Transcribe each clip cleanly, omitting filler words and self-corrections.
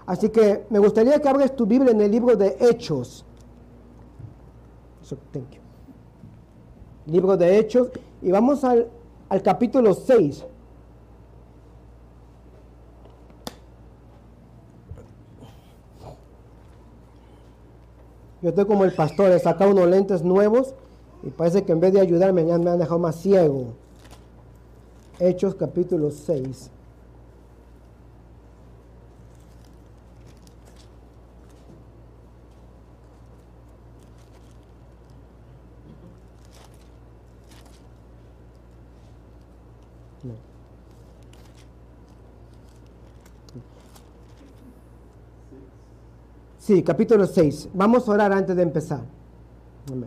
Así que me gustaría que abres tu Biblia en el libro de Hechos. Thank you. Libro de Hechos. Y vamos al capítulo 6. Yo estoy como el pastor, he sacado unos lentes nuevos y parece que en vez de ayudarme me han dejado más ciego. Hechos capítulo 6. Sí, capítulo 6. Vamos a orar antes de empezar. Amén.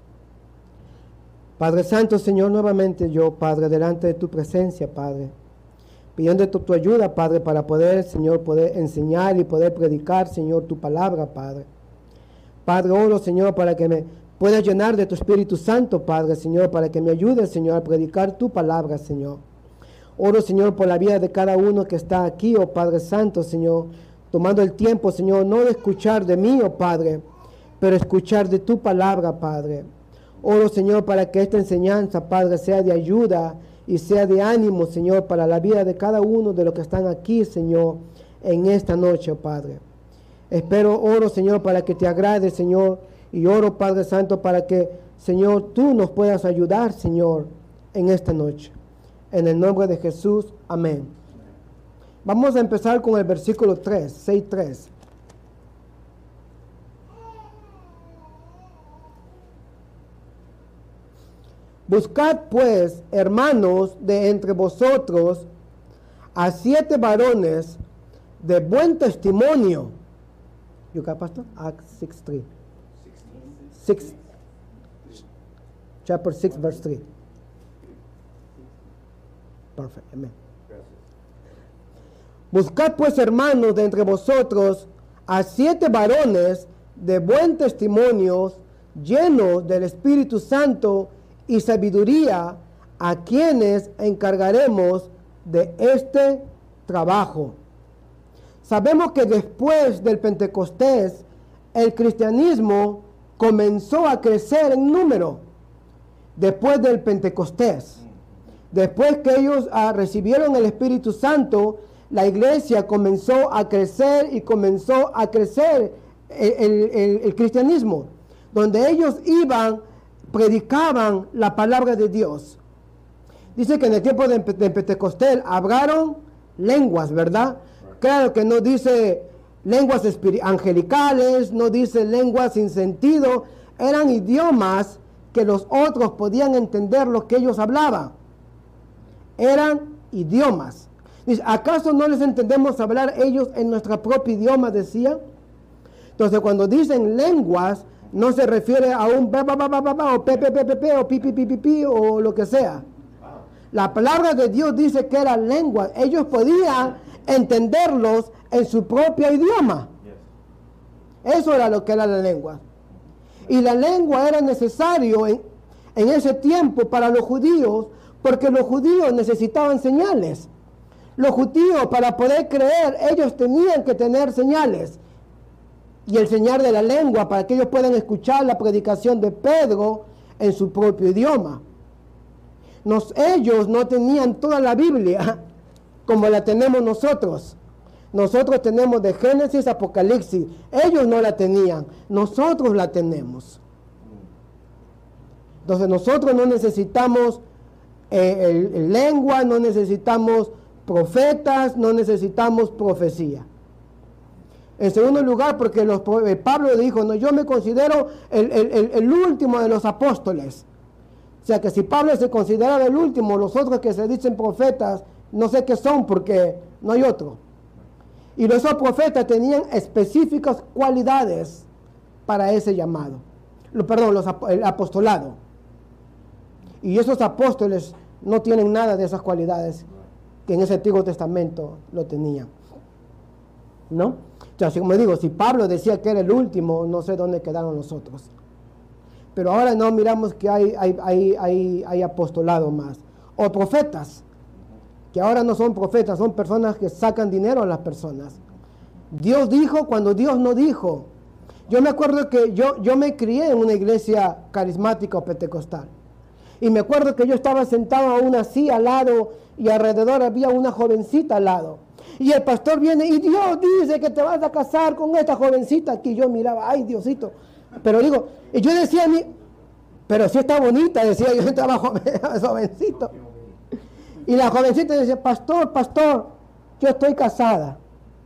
Padre Santo, Señor, nuevamente yo, Padre, delante de tu presencia, Padre, pidiendo tu ayuda, Padre, para poder, Señor, poder enseñar y poder predicar, Señor, tu palabra, Padre. Padre, oro, Señor, para que me puedas llenar de tu Espíritu Santo, Padre, Señor, para que me ayudes, Señor, a predicar tu palabra, Señor. Oro, Señor, por la vida de cada uno que está aquí, oh Padre Santo, Señor, tomando el tiempo, Señor, no de escuchar de mí, oh Padre, pero escuchar de tu palabra, Padre. Oro, Señor, para que esta enseñanza, Padre, sea de ayuda y sea de ánimo, Señor, para la vida de cada uno de los que están aquí, Señor, en esta noche, oh Padre. Oro, Señor, para que te agrade, Señor, y oro, Padre Santo, para que, Señor, tú nos puedas ayudar, Señor, en esta noche. En el nombre de Jesús, amén. Vamos a empezar con el versículo 3, 6:3. Buscad pues, hermanos, de entre vosotros a 7 varones de buen testimonio. You got, Pastor? Acts 6:3. 6, chapter 6, verse 3. Perfect, amen. Buscad pues, hermanos, de entre vosotros a 7 varones de buen testimonio, llenos del Espíritu Santo y sabiduría, a quienes encargaremos de este trabajo. Sabemos que después del Pentecostés, el cristianismo comenzó a crecer en número. Después del Pentecostés, después que ellos recibieron el Espíritu Santo, la iglesia comenzó a crecer y comenzó a crecer el cristianismo, donde ellos iban, predicaban la palabra de Dios. Dice que en el tiempo de Pentecostés hablaron lenguas, ¿verdad? Claro que no dice lenguas angelicales, no dice lenguas sin sentido, eran idiomas que los otros podían entender lo que ellos hablaban. Eran idiomas. Dice, ¿acaso no les entendemos hablar ellos en nuestro propio idioma? Decía. Entonces, cuando dicen lenguas, no se refiere a un ba, ba, ba, ba, ba, ba, o pe, pe, pe, pe, pe, o pi, pi, pi, pi, pi, o lo que sea. La palabra de Dios dice que eran lenguas. Ellos podían entenderlos en su propio idioma. Eso era lo que era la lengua. Y la lengua era necesario en ese tiempo para los judíos, porque los judíos necesitaban señales. Los judíos, para poder creer, ellos tenían que tener señales. Y el señal de la lengua, para que ellos puedan escuchar la predicación de Pedro en su propio idioma. Ellos no tenían toda la Biblia como la tenemos nosotros. Nosotros tenemos de Génesis a Apocalipsis. Ellos no la tenían, nosotros la tenemos. Entonces nosotros no necesitamos lengua, no necesitamos profetas, no necesitamos profecía. En segundo lugar, porque Pablo dijo, no, yo me considero el último de los apóstoles. O sea que si Pablo se consideraba el último, los otros que se dicen profetas, no sé qué son porque no hay otro. Y esos profetas tenían específicas cualidades para ese llamado. El apostolado. Y esos apóstoles no tienen nada de esas cualidades que en ese Antiguo Testamento lo tenían. ¿No? O sea, como digo, si Pablo decía que era el último, no sé dónde quedaron los otros. Pero ahora no miramos que hay apostolado más. O profetas, que ahora no son profetas, son personas que sacan dinero a las personas. Dios dijo cuando Dios no dijo. Yo me acuerdo que yo me crié en una iglesia carismática o pentecostal. Y me acuerdo que yo estaba sentado aún así al lado y alrededor había una jovencita al lado. Y el pastor viene y Dios dice que te vas a casar con esta jovencita aquí. Yo miraba, ay Diosito. Pero digo, y yo decía a mí, pero sí está bonita, decía yo, estaba jovencito. Y la jovencita decía, pastor, yo estoy casada.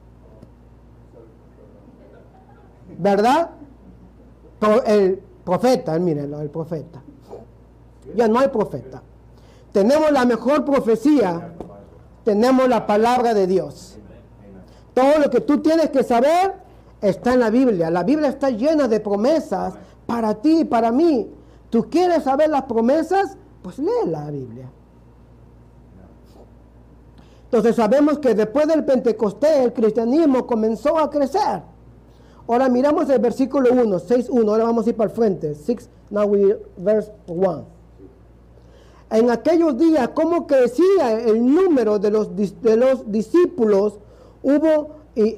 ¿Verdad? El profeta, mírenlo, el profeta. Ya no hay profeta. Tenemos la mejor profecía, tenemos la palabra de Dios. Todo lo que tú tienes que saber está en la Biblia. La Biblia está llena de promesas para ti y para mí. ¿Tú quieres saber las promesas? Pues lee la Biblia. Entonces sabemos que después del Pentecostés el cristianismo comenzó a crecer. Ahora miramos el versículo 1, 6.1. Ahora vamos a ir para el frente. 6, now we verse 1. En aquellos días, ¿cómo crecía el número de los discípulos? Hubo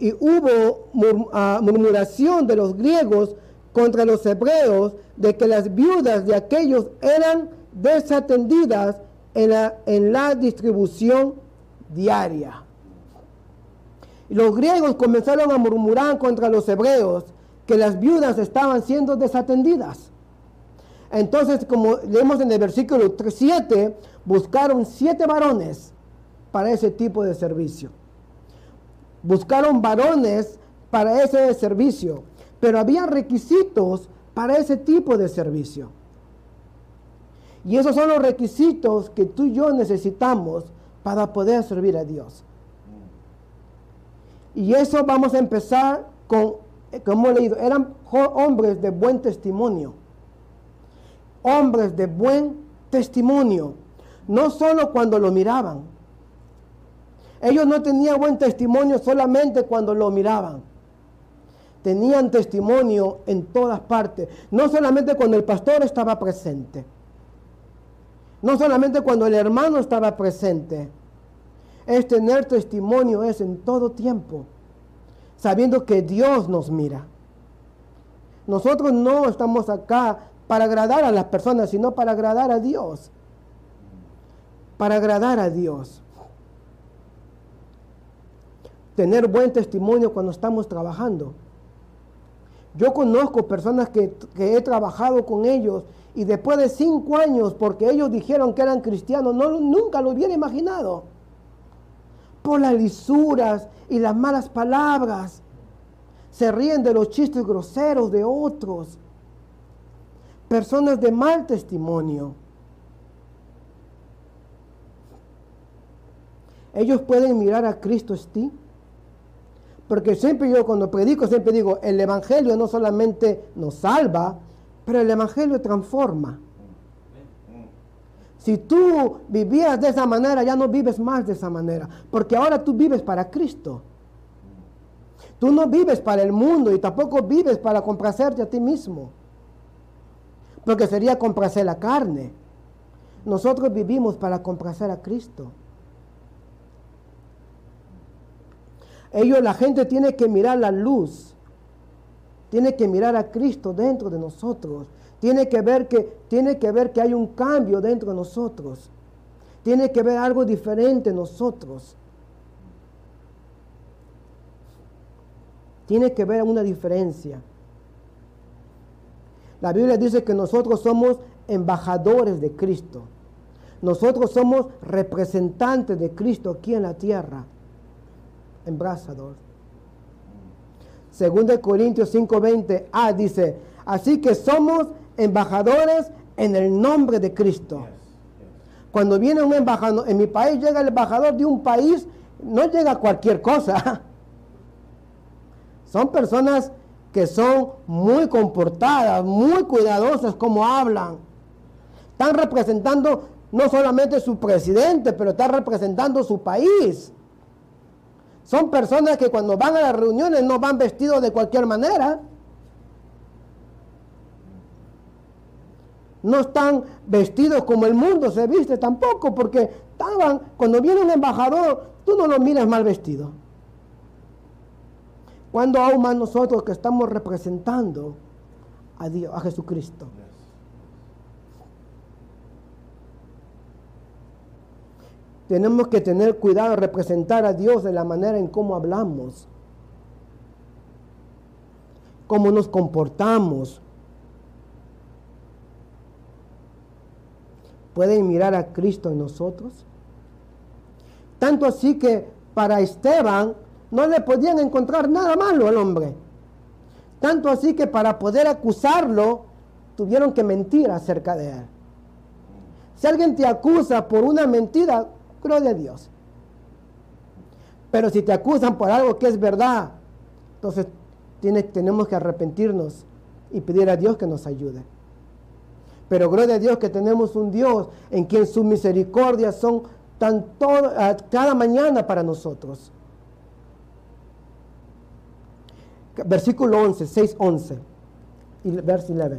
murmuración de los griegos contra los hebreos de que las viudas de aquellos eran desatendidas en la distribución diaria. Y los griegos comenzaron a murmurar contra los hebreos que las viudas estaban siendo desatendidas. Entonces, como leemos en el versículo 7, buscaron 7 varones para ese tipo de servicio. Buscaron varones para ese servicio, pero había requisitos para ese tipo de servicio. Y esos son los requisitos que tú y yo necesitamos para poder servir a Dios. Y eso vamos a empezar con, como he leído, eran hombres de buen testimonio. Hombres de buen testimonio. No solo cuando lo miraban. Ellos no tenían buen testimonio solamente cuando lo miraban. Tenían testimonio en todas partes. No solamente cuando el pastor estaba presente. No solamente cuando el hermano estaba presente. Es tener testimonio, es en todo tiempo. Sabiendo que Dios nos mira. Nosotros no estamos acá para agradar a las personas, sino para agradar a Dios. Para agradar a Dios. Tener buen testimonio cuando estamos trabajando. Yo conozco personas que he trabajado con ellos y después de 5 años, porque ellos dijeron que eran cristianos, nunca lo hubiera imaginado. Por las lisuras y las malas palabras. Se ríen de los chistes groseros de otros. Personas de mal testimonio. Ellos pueden mirar a Cristo en ti. Porque siempre yo cuando predico siempre digo, el evangelio no solamente nos salva, pero el evangelio transforma. Si tú vivías de esa manera, ya no vives más de esa manera. Porque ahora tú vives para Cristo. Tú no vives para el mundo y tampoco vives para complacerte a ti mismo. Porque sería complacer la carne. Nosotros vivimos para complacer a Cristo. La gente tiene que mirar la luz. Tiene que mirar a Cristo dentro de nosotros. Tiene que ver que hay un cambio dentro de nosotros. Tiene que ver algo diferente en nosotros. Tiene que ver una diferencia. La Biblia dice que nosotros somos embajadores de Cristo. Nosotros somos representantes de Cristo aquí en la tierra. Embajador. 2 Corintios 5:20 dice, así que somos embajadores en el nombre de Cristo. Cuando viene un embajador, en mi país llega el embajador de un país, no llega cualquier cosa. Son personas que son muy comportadas, muy cuidadosas como hablan. Están representando no solamente su presidente, pero están representando su país. Son personas que cuando van a las reuniones no van vestidos de cualquier manera. No están vestidos como el mundo se viste tampoco, porque cuando viene un embajador, tú no lo miras mal vestido. ¿Cuándo aún más nosotros que estamos representando a Dios, a Jesucristo? Tenemos que tener cuidado de representar a Dios de la manera en cómo hablamos, cómo nos comportamos. ¿Pueden mirar a Cristo en nosotros? Tanto así que para Esteban no le podían encontrar nada malo al hombre. Tanto así que para poder acusarlo tuvieron que mentir acerca de él. Si alguien te acusa por una mentira, gloria a Dios. Pero si te acusan por algo que es verdad, entonces tenemos que arrepentirnos y pedir a Dios que nos ayude. Pero gloria a Dios que tenemos un Dios en quien sus misericordias son cada mañana para nosotros. Versículo 11, 6:11 y verso 11.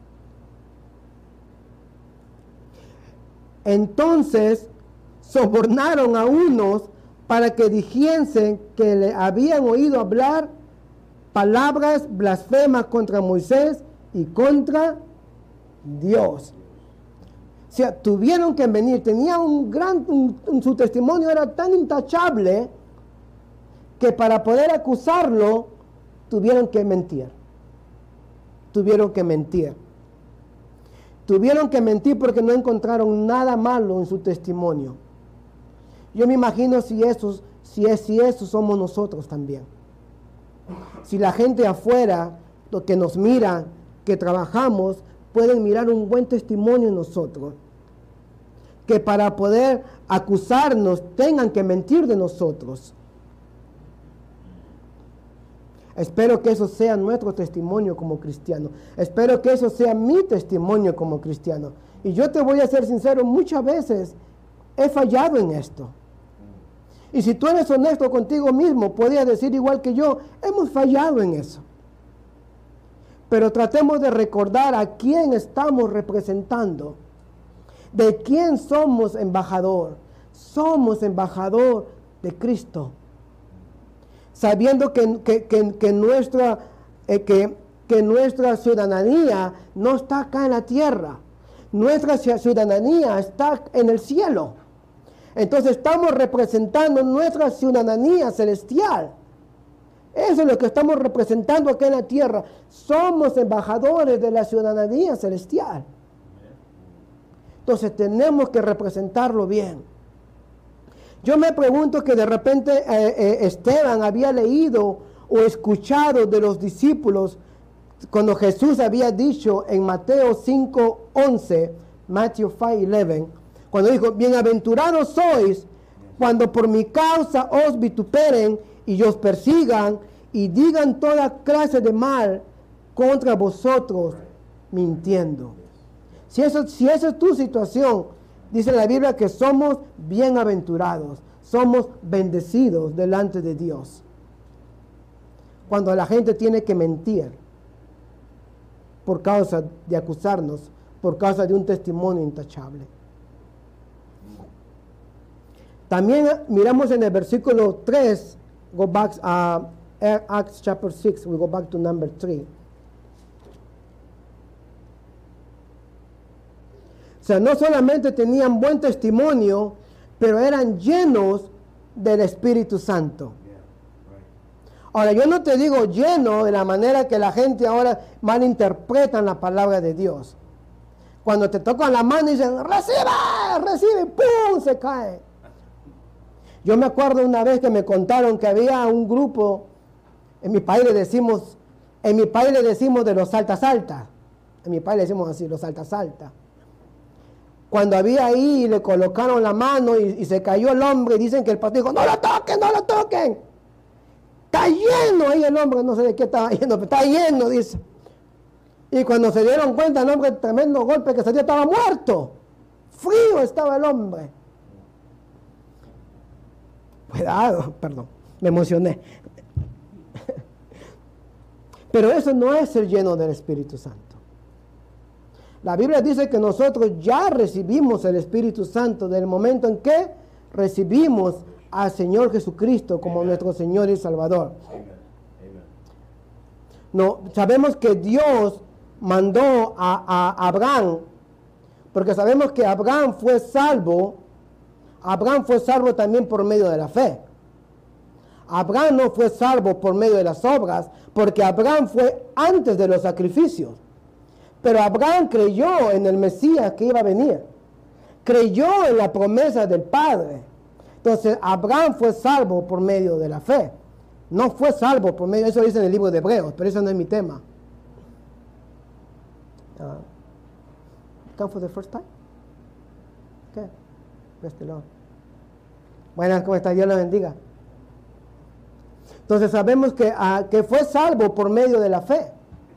Entonces sobornaron a unos para que dijesen que le habían oído hablar palabras blasfemas contra Moisés y contra Dios. O sea, tuvieron que venir, tenía su testimonio era tan intachable que para poder acusarlo tuvieron que mentir. Tuvieron que mentir. Tuvieron que mentir porque no encontraron nada malo en su testimonio. Yo me imagino si esos somos nosotros también. Si la gente afuera, los que nos miran, que trabajamos, pueden mirar un buen testimonio en nosotros, que para poder acusarnos tengan que mentir de nosotros. Espero que eso sea nuestro testimonio como cristiano. Espero que eso sea mi testimonio como cristiano. Y yo te voy a ser sincero, muchas veces he fallado en esto. Y si tú eres honesto contigo mismo, podrías decir igual que yo, hemos fallado en eso. Pero tratemos de recordar a quién estamos representando, de quién somos embajador. Somos embajador de Cristo. Sabiendo que nuestra ciudadanía no está acá en la tierra. Nuestra ciudadanía está en el cielo. Entonces estamos representando nuestra ciudadanía celestial. Eso es lo que estamos representando acá en la tierra. Somos embajadores de la ciudadanía celestial. Entonces tenemos que representarlo bien. Yo me pregunto que de repente Esteban había leído o escuchado de los discípulos cuando Jesús había dicho en Mateo 5:11, Matthew 5:11, cuando dijo, bienaventurados sois cuando por mi causa os vituperen y os persigan y digan toda clase de mal contra vosotros mintiendo. Si esa es tu situación, dice la Biblia que somos bienaventurados, somos bendecidos delante de Dios. Cuando la gente tiene que mentir por causa de acusarnos, por causa de un testimonio intachable. También miramos en el versículo 3, go back a Acts chapter 6, we go back to number 3. O sea, no solamente tenían buen testimonio, pero eran llenos del Espíritu Santo. Ahora, yo no te digo lleno de la manera que la gente ahora malinterpreta la palabra de Dios. Cuando te tocan la mano y dicen, recibe, ¡pum!, se cae. Yo me acuerdo una vez que me contaron que había un grupo, en mi país le decimos de los salta. En mi país le decimos así, los salta. Cuando había ahí, le colocaron la mano y se cayó el hombre, y dicen que el pastor dijo, no lo toquen. Está lleno ahí el hombre, no sé de qué estaba lleno, pero está lleno, dice. Y cuando se dieron cuenta, el hombre, tremendo golpe que se dio, estaba muerto. Frío estaba el hombre. Cuidado, perdón, me emocioné. Pero eso no es ser lleno del Espíritu Santo. La Biblia dice que nosotros ya recibimos el Espíritu Santo del momento en que recibimos al Señor Jesucristo como nuestro Señor y Salvador. No, sabemos que Dios mandó a Abraham, porque sabemos que Abraham fue salvo también por medio de la fe. Abraham no fue salvo por medio de las obras, porque Abraham fue antes de los sacrificios. Pero Abraham creyó en el Mesías que iba a venir. Creyó en la promesa del Padre. Entonces, Abraham fue salvo por medio de la fe. No fue salvo por medio, eso dice en el libro de Hebreos, pero eso no es mi tema. Come for the first time? Okay. Bless the Lord. Buenas, ¿cómo está? Dios los bendiga. Entonces sabemos que fue salvo por medio de la fe.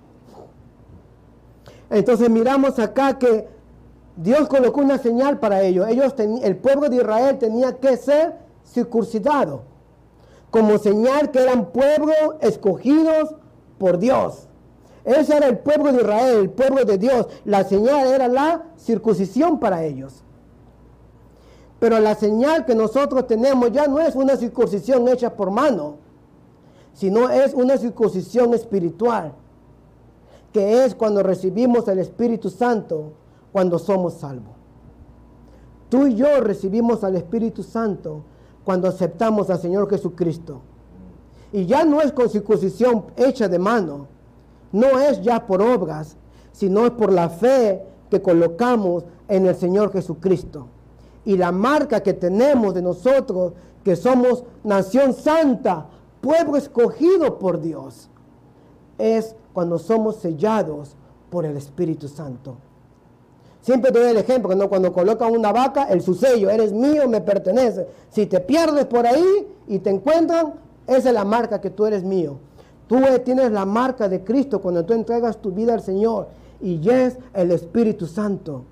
Entonces miramos acá que Dios colocó una señal para ellos. El pueblo de Israel tenía que ser circuncidado, como señal que eran pueblos escogidos por Dios. Ese era el pueblo de Israel, el pueblo de Dios. La señal era la circuncisión para ellos. Pero la señal que nosotros tenemos ya no es una circuncisión hecha por mano, sino es una circuncisión espiritual, que es cuando recibimos el Espíritu Santo, cuando somos salvos. Tú y yo recibimos al Espíritu Santo cuando aceptamos al Señor Jesucristo. Y ya no es con circuncisión hecha de mano, no es ya por obras, sino es por la fe que colocamos en el Señor Jesucristo. Y la marca que tenemos de nosotros, que somos nación santa, pueblo escogido por Dios, es cuando somos sellados por el Espíritu Santo. Siempre te doy el ejemplo, ¿no? Cuando colocan una vaca, su sello, eres mío, me pertenece. Si te pierdes por ahí y te encuentran, esa es la marca que tú eres mío. Tú tienes la marca de Cristo cuando tú entregas tu vida al Señor y es el Espíritu Santo.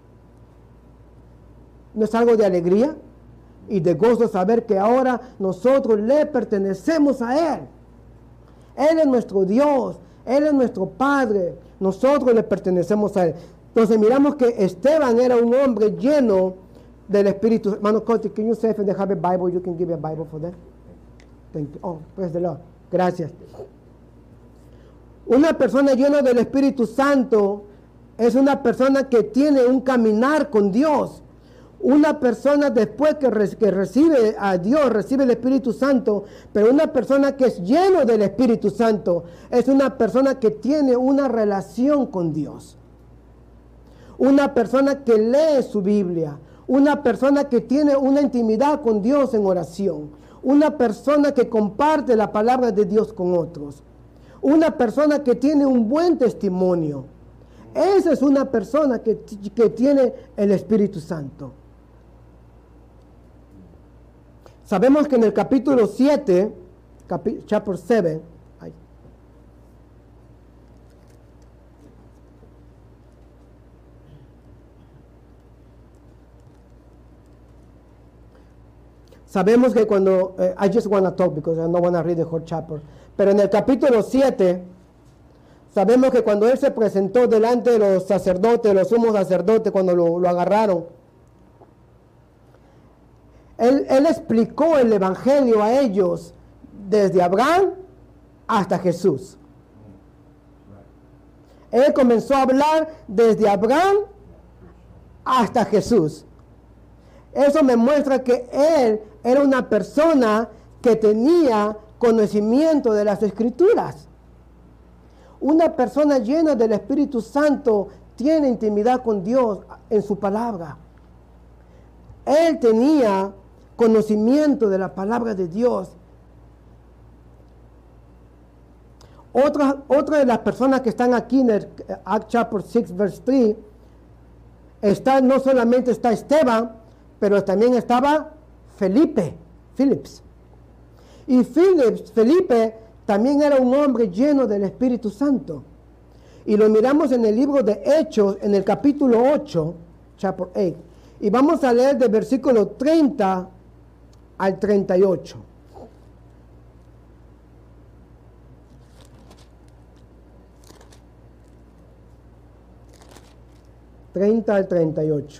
¿No es algo de alegría y de gozo saber que ahora nosotros le pertenecemos a Él? Él es nuestro Dios, Él es nuestro Padre, nosotros le pertenecemos a Él. Entonces miramos que Esteban era un hombre lleno del Espíritu. Hermano Coti, can you say if they have a Bible, you can give a Bible for them? Thank you. Oh, praise the Lord. Gracias. Una persona llena del Espíritu Santo es una persona que tiene un caminar con Dios. Una persona después que recibe a Dios, recibe el Espíritu Santo, pero una persona que es lleno del Espíritu Santo es una persona que tiene una relación con Dios. Una persona que lee su Biblia, una persona que tiene una intimidad con Dios en oración, una persona que comparte la palabra de Dios con otros, una persona que tiene un buen testimonio. Esa es una persona que tiene el Espíritu Santo. Sabemos que en el capítulo 7, chapter 7, sabemos que cuando, I just want to talk because I don't want to read the whole chapter, pero en el capítulo 7, sabemos que cuando él se presentó delante de los sacerdotes, los sumos sacerdotes, cuando lo agarraron, él explicó el evangelio a ellos desde Abraham hasta Jesús. Él comenzó a hablar desde Abraham hasta Jesús. Eso me muestra que él era una persona que tenía conocimiento de las Escrituras. Una persona llena del Espíritu Santo tiene intimidad con Dios en su palabra. Él tenía conocimiento de la palabra de Dios. Otra de las personas que están aquí en el Acts chapter 6 verse 3, no solamente está Esteban, pero también estaba Philips. Y Felipe también era un hombre lleno del Espíritu Santo. Y lo miramos en el libro de Hechos, en el capítulo 8, chapter 8. Y vamos a leer del versículo 30 al 38. Al 38.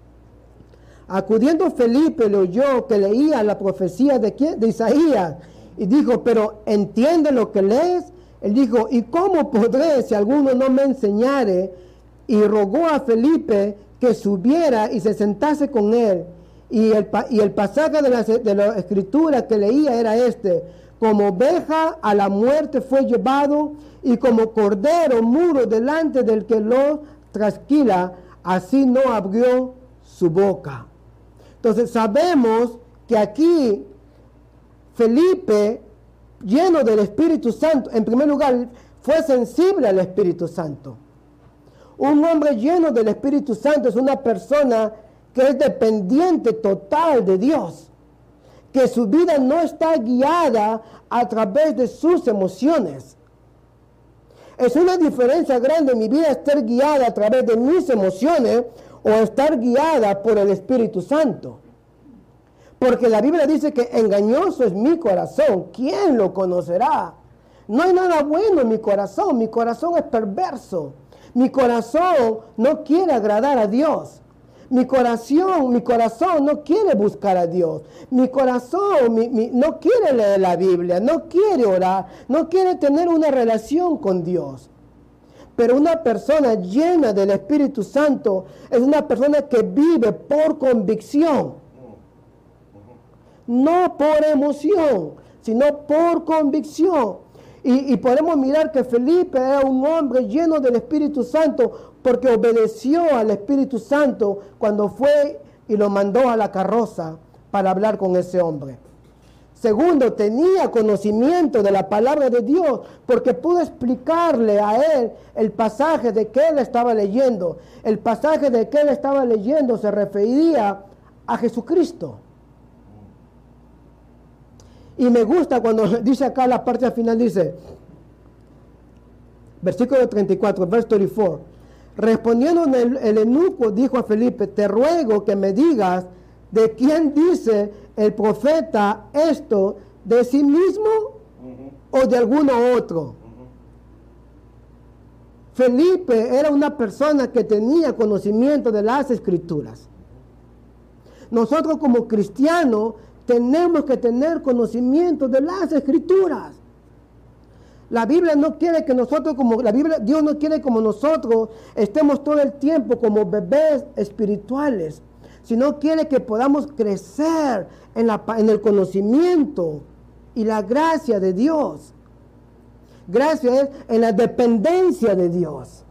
Acudiendo Felipe le oyó que leía la profecía de Isaías Y dijo, pero ¿entiende lo que lees? Él dijo, ¿y cómo podré si alguno no me enseñare? Y rogó a Felipe que subiera y se sentase con él. Y el pasaje de la escritura que leía era este: como oveja a la muerte fue llevado, y como cordero mudo delante del que lo trasquila, así no abrió su boca. Entonces sabemos que aquí Felipe, lleno del Espíritu Santo, en primer lugar, fue sensible al Espíritu Santo. Un hombre lleno del Espíritu Santo es una persona que es dependiente total de Dios, que su vida no está guiada a través de sus emociones. Es una diferencia grande en mi vida estar guiada a través de mis emociones o estar guiada por el Espíritu Santo. Porque la Biblia dice que engañoso es mi corazón. ¿Quién lo conocerá? No hay nada bueno en mi corazón es perverso. Mi corazón no quiere agradar a Dios. Mi corazón no quiere buscar a Dios. Mi corazón no quiere leer la Biblia, no quiere orar, no quiere tener una relación con Dios. Pero una persona llena del Espíritu Santo es una persona que vive por convicción. No por emoción, sino por convicción. Y podemos mirar que Felipe era un hombre lleno del Espíritu Santo porque obedeció al Espíritu Santo cuando fue y lo mandó a la carroza para hablar con ese hombre. Segundo, tenía conocimiento de la palabra de Dios porque pudo explicarle a él el pasaje de que él estaba leyendo. El pasaje de que él estaba leyendo se refería a Jesucristo. Y me gusta cuando dice acá la parte final, dice, versículo 34, verse 34. Respondiendo el eunuco, dijo a Felipe, te ruego que me digas de quién dice el profeta esto, de sí mismo o de alguno otro. Felipe era una persona que tenía conocimiento de las Escrituras. Nosotros como cristianos tenemos que tener conocimiento de las Escrituras. La Biblia no quiere que nosotros, Dios no quiere como nosotros estemos todo el tiempo como bebés espirituales, sino quiere que podamos crecer en el conocimiento y la gracia de Dios. Gracia es en la dependencia de Dios.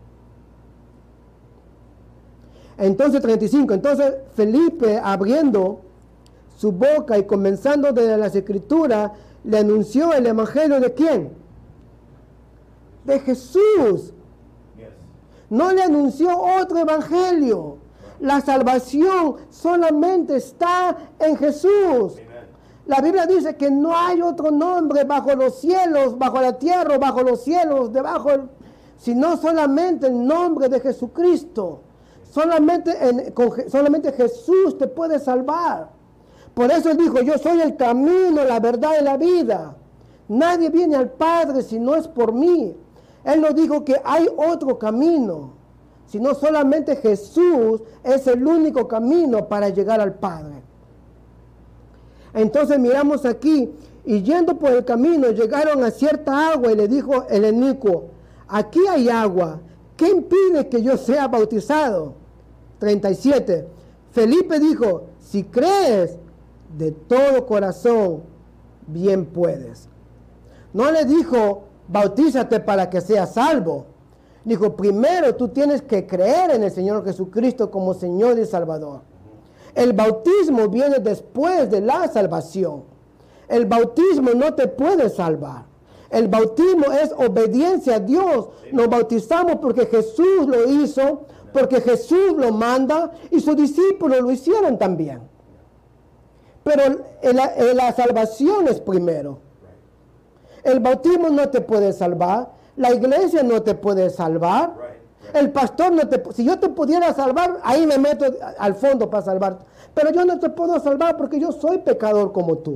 Entonces 35, entonces Felipe, abriendo su boca y comenzando desde las Escrituras, le anunció el evangelio de ¿quién? De Jesús. No le anunció otro evangelio. La salvación solamente está en Jesús. La Biblia dice que no hay otro nombre bajo los cielos, bajo la tierra, bajo los cielos, sino solamente el nombre de Jesucristo. Solamente Jesús te puede salvar. Por eso él dijo, yo soy el camino, la verdad y la vida. Nadie viene al Padre si no es por mí. Él no dijo que hay otro camino, sino solamente Jesús es el único camino para llegar al Padre. Entonces miramos aquí, y yendo por el camino llegaron a cierta agua y le dijo el eunuco, aquí hay agua, ¿qué impide que yo sea bautizado? 37. Felipe dijo, si crees de todo corazón, bien puedes. No le dijo, bautízate para que seas salvo. Dijo, primero tú tienes que creer en el Señor Jesucristo como Señor y Salvador. El bautismo viene después de la salvación. El bautismo no te puede salvar. El bautismo es obediencia a Dios. Nos bautizamos porque Jesús lo hizo, porque Jesús lo manda y sus discípulos lo hicieron también. Pero la salvación es primero. El bautismo no te puede salvar. La iglesia no te puede salvar. El pastor no te... Si yo te pudiera salvar, ahí me meto al fondo para salvarte. Pero yo no te puedo salvar porque yo soy pecador como tú.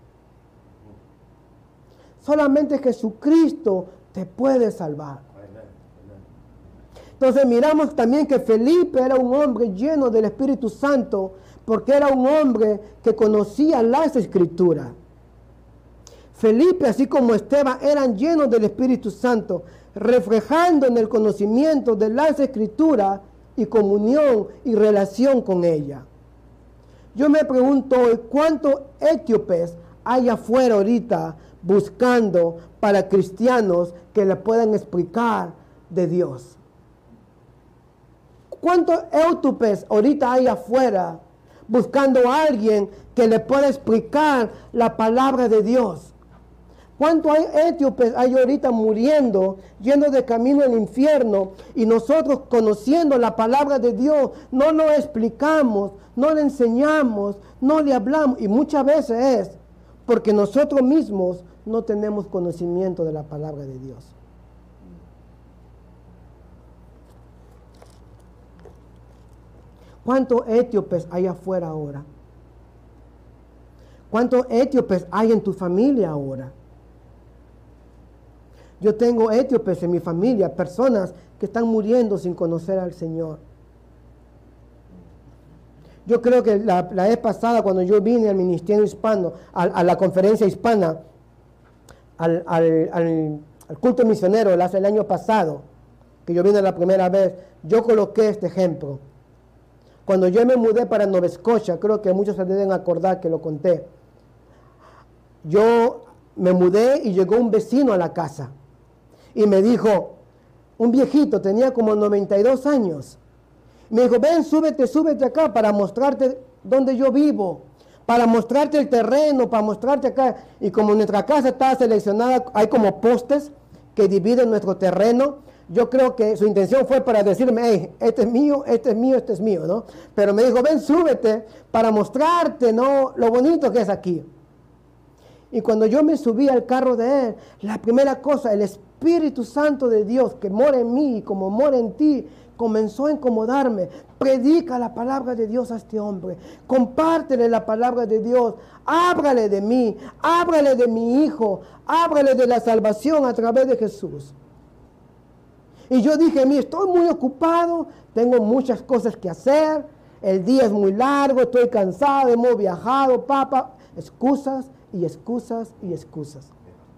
Solamente Jesucristo te puede salvar. Entonces miramos también que Felipe era un hombre lleno del Espíritu Santo porque era un hombre que conocía las Escrituras. Felipe, así como Esteban, eran llenos del Espíritu Santo, reflejando en el conocimiento de las Escrituras y comunión y relación con ella. Yo me pregunto hoy, ¿cuántos etíopes hay afuera ahorita buscando para cristianos que le puedan explicar de Dios? ¿Cuántos etíopes ahorita hay afuera buscando a alguien que le pueda explicar la palabra de Dios? ¿Cuántos etíopes hay ahorita muriendo, yendo de camino al infierno, y nosotros, conociendo la palabra de Dios, no lo explicamos, no le enseñamos, no le hablamos? Y muchas veces es porque nosotros mismos no tenemos conocimiento de la palabra de Dios. ¿Cuántos etíopes hay afuera ahora? ¿Cuántos etíopes hay en tu familia ahora? Yo tengo etíopes en mi familia, personas que están muriendo sin conocer al Señor. Yo creo que la vez pasada, cuando yo vine al ministerio hispano, a la conferencia hispana, al culto misionero el año pasado, que yo vine la primera vez, yo coloqué este ejemplo. Cuando yo me mudé para Nueva Escocia, creo que muchos se deben acordar que lo conté. Yo me mudé y llegó un vecino a la casa y me dijo, un viejito, tenía como 92 años. Me dijo, ven, súbete acá para mostrarte dónde yo vivo, para mostrarte el terreno, para mostrarte acá. Y como nuestra casa estaba seleccionada, hay como postes que dividen nuestro terreno. Yo creo que su intención fue para decirme, hey, este es mío, este es mío, este es mío, ¿no? Pero me dijo, ven, súbete para mostrarte, ¿no?, lo bonito que es aquí. Y cuando yo me subí al carro de él, la primera cosa, el Espíritu Santo de Dios que mora en mí y como mora en ti, comenzó a incomodarme. Predica la palabra de Dios a este hombre. Compártele la palabra de Dios. Háblale de mí. Háblale de mi hijo. Háblale de la salvación a través de Jesús. Y yo dije, mira, estoy muy ocupado. Tengo muchas cosas que hacer. El día es muy largo. Estoy cansado. Hemos viajado, papá. Excusas y excusas y excusas.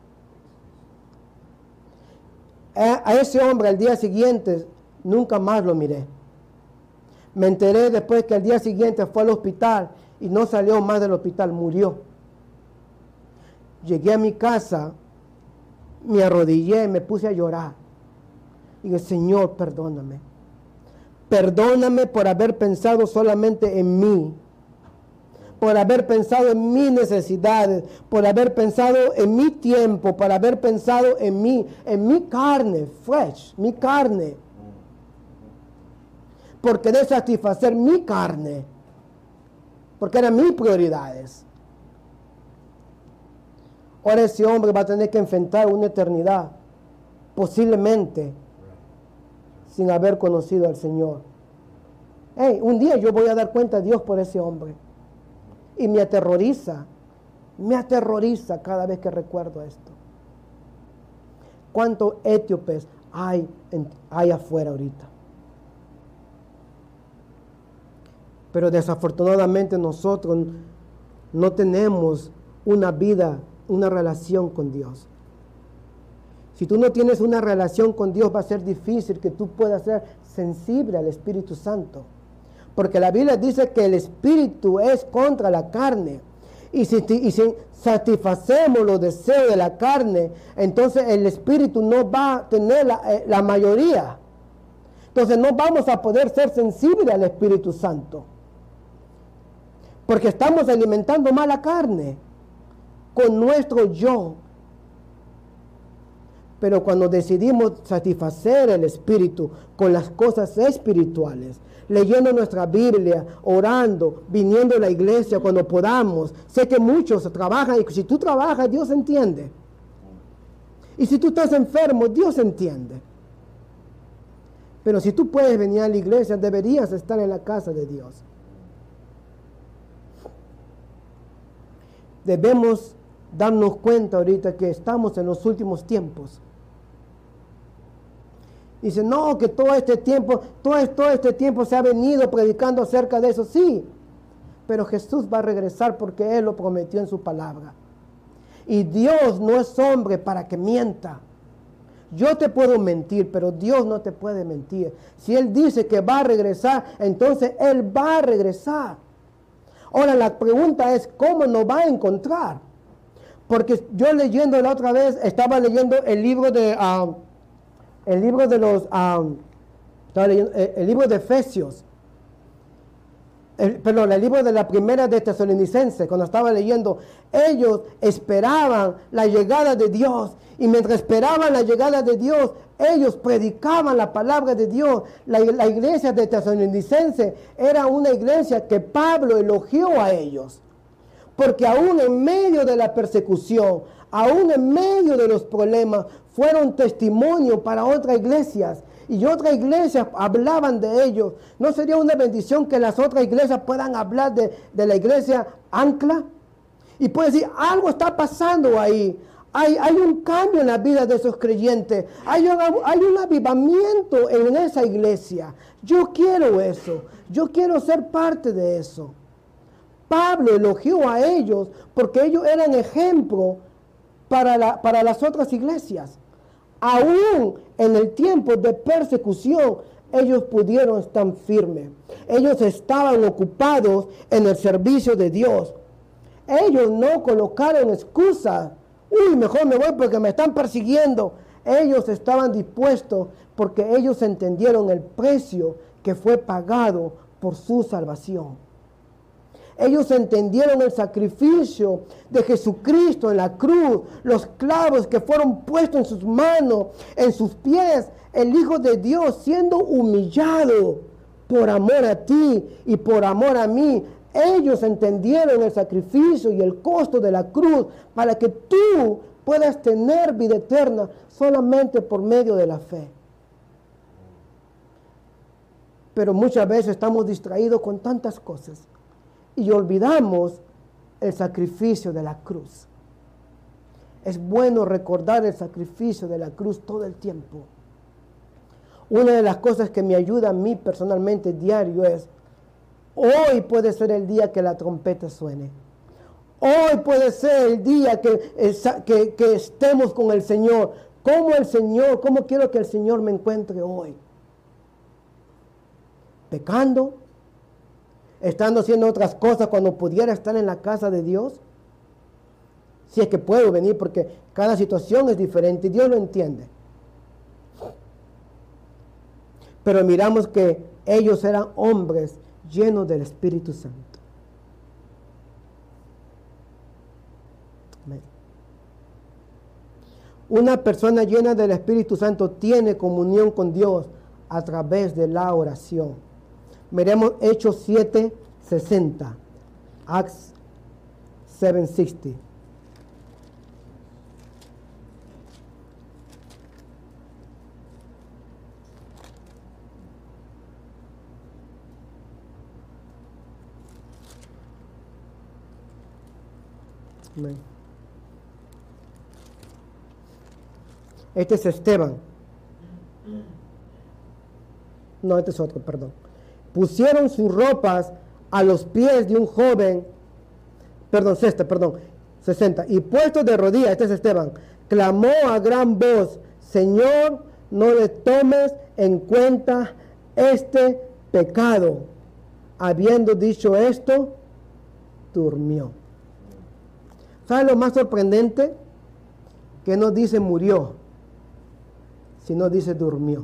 A ese hombre al día siguiente nunca más lo miré. Me enteré después que al día siguiente fue al hospital y no salió más del hospital, murió. Llegué a mi casa, me arrodillé, me puse a llorar. Y dije, Señor, perdóname. Perdóname por haber pensado solamente en mí, por haber pensado en mis necesidades, por haber pensado en mi tiempo, por haber pensado en mi carne, flesh, mi carne. Por querer satisfacer mi carne, porque eran mis prioridades. Ahora ese hombre va a tener que enfrentar una eternidad, posiblemente sin haber conocido al Señor. Hey, un día yo voy a dar cuenta a Dios por ese hombre. Y me aterroriza cada vez que recuerdo esto. ¿Cuántos etíopes hay afuera ahorita? Pero desafortunadamente nosotros no tenemos una vida, una relación con Dios. Si tú no tienes una relación con Dios, va a ser difícil que tú puedas ser sensible al Espíritu Santo. Porque la Biblia dice que el Espíritu es contra la carne. Y si satisfacemos los deseos de la carne, entonces el Espíritu no va a tener la mayoría. Entonces no vamos a poder ser sensibles al Espíritu Santo. Porque estamos alimentando más la carne con nuestro yo. Pero cuando decidimos satisfacer el Espíritu con las cosas espirituales, leyendo nuestra Biblia, orando, viniendo a la iglesia cuando podamos. Sé que muchos trabajan y si tú trabajas, Dios entiende. Y si tú estás enfermo, Dios entiende. Pero si tú puedes venir a la iglesia, deberías estar en la casa de Dios. Debemos darnos cuenta ahorita que estamos en los últimos tiempos. Dice, no, que todo este tiempo se ha venido predicando acerca de eso. Sí, pero Jesús va a regresar porque Él lo prometió en su palabra. Y Dios no es hombre para que mienta. Yo te puedo mentir, pero Dios no te puede mentir. Si Él dice que va a regresar, entonces Él va a regresar. Ahora la pregunta es, ¿cómo nos va a encontrar? Porque yo leyendo la otra vez, estaba leyendo el libro de Efesios. El libro de la primera de Tesalonicenses, cuando estaba leyendo, ellos esperaban la llegada de Dios, y mientras esperaban la llegada de Dios, ellos predicaban la palabra de Dios. La iglesia de Tesalonicenses era una iglesia que Pablo elogió a ellos, porque aún en medio de la persecución, aún en medio de los problemas, fueron testimonio para otras iglesias. Y otras iglesias hablaban de ellos. ¿No sería una bendición que las otras iglesias puedan hablar de la iglesia Ancla? Y puede decir, algo está pasando ahí. Hay un cambio en la vida de esos creyentes. Hay un avivamiento en esa iglesia. Yo quiero eso. Yo quiero ser parte de eso. Pablo elogió a ellos porque ellos eran ejemplo para las otras iglesias. Aún en el tiempo de persecución, ellos pudieron estar firmes. Ellos estaban ocupados en el servicio de Dios. Ellos no colocaron excusas. Uy, mejor me voy porque me están persiguiendo. Ellos estaban dispuestos porque ellos entendieron el precio que fue pagado por su salvación. Ellos entendieron el sacrificio de Jesucristo en la cruz, los clavos que fueron puestos en sus manos, en sus pies, el Hijo de Dios siendo humillado por amor a ti y por amor a mí. Ellos entendieron el sacrificio y el costo de la cruz para que tú puedas tener vida eterna solamente por medio de la fe. Pero muchas veces estamos distraídos con tantas cosas y olvidamos el sacrificio de la cruz. Es bueno recordar el sacrificio de la cruz todo el tiempo. Una de las cosas que me ayuda a mí personalmente diario es, hoy puede ser el día que la trompeta suene. Hoy puede ser el día que estemos con el Señor. ¿Cómo quiero que el Señor me encuentre hoy? Pecando, estando haciendo otras cosas cuando pudiera estar en la casa de Dios. Si es que puedo venir, porque cada situación es diferente y Dios lo entiende. Pero miramos que ellos eran hombres llenos del Espíritu Santo. Amén. Una persona llena del Espíritu Santo tiene comunión con Dios a través de la oración. Miremos Hechos 7:60. Acts 7:60. Amén. Este es Esteban. No, este es otro, perdón. Pusieron sus ropas a los pies de un joven, 60, y puesto de rodillas, este es Esteban, clamó a gran voz, Señor, no le tomes en cuenta este pecado. Habiendo dicho esto, durmió. ¿Sabe lo más sorprendente? Que no dice murió, sino dice durmió.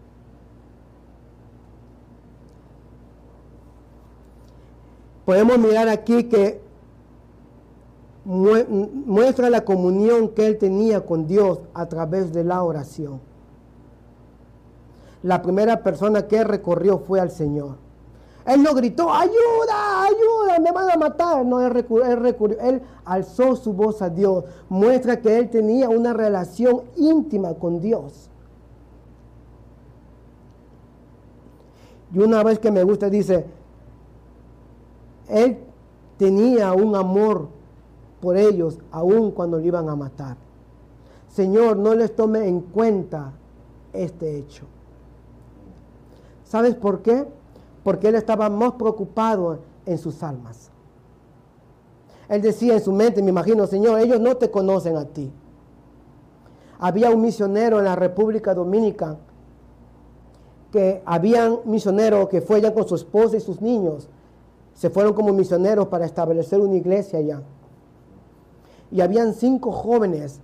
Podemos mirar aquí que muestra la comunión que él tenía con Dios a través de la oración. La primera persona que recorrió fue al Señor. Él no gritó, ayuda, ayuda, me van a matar. No, él alzó su voz a Dios. Muestra que él tenía una relación íntima con Dios. Y una vez que me gusta, dice, él tenía un amor por ellos, aun cuando lo iban a matar. Señor, no les tome en cuenta este hecho. ¿Sabes por qué? Porque él estaba más preocupado en sus almas. Él decía en su mente, me imagino, Señor, ellos no te conocen a ti. Había un misionero en la República Dominicana, que habían misioneros que fue allá con su esposa y sus niños. Se fueron como misioneros para establecer una iglesia allá. Y habían 5 jóvenes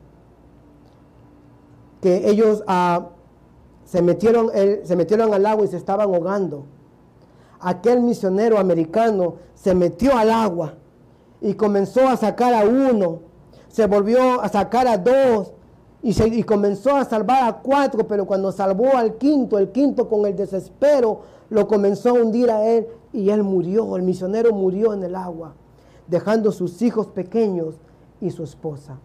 que ellos se metieron al agua y se estaban ahogando. Aquel misionero americano se metió al agua y comenzó a sacar a 1, se volvió a sacar a 2 y comenzó a salvar a 4, pero cuando salvó al quinto, el quinto con el desespero lo comenzó a hundir a él y él murió. El misionero murió en el agua, dejando sus hijos pequeños y su esposa.